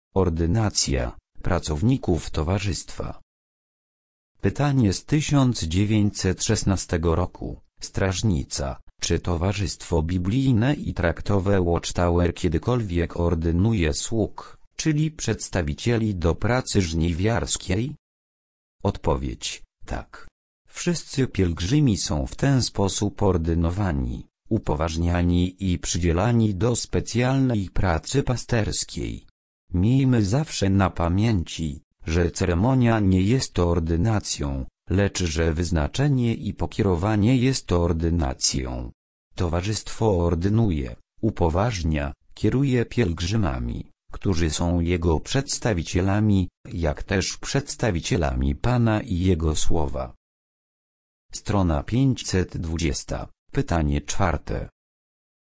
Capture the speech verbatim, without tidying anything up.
Ordynacja pracowników towarzystwa. Pytanie z tysiąc dziewięćset szesnastego roku. Strażnica, czy Towarzystwo Biblijne i Traktowe Watchtower kiedykolwiek ordynuje sług, czyli przedstawicieli do pracy żniwiarskiej? Odpowiedź: tak. Wszyscy pielgrzymi są w ten sposób ordynowani, upoważniani i przydzielani do specjalnej pracy pasterskiej. Miejmy zawsze na pamięci, że ceremonia nie jest ordynacją, lecz że wyznaczenie i pokierowanie jest ordynacją. Towarzystwo ordynuje, upoważnia, kieruje pielgrzymami, którzy są jego przedstawicielami, jak też przedstawicielami Pana i Jego Słowa. Strona pięćset dwadzieścia. Pytanie czwarte.